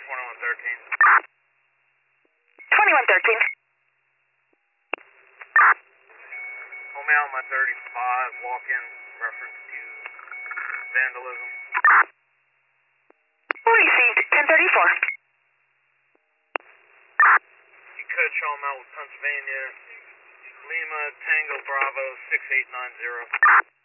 2113. 2113. Home Alma 35, walk-in reference to vandalism. Received 1034. Coach Home Out with Pennsylvania, Lima Tango Bravo 6890.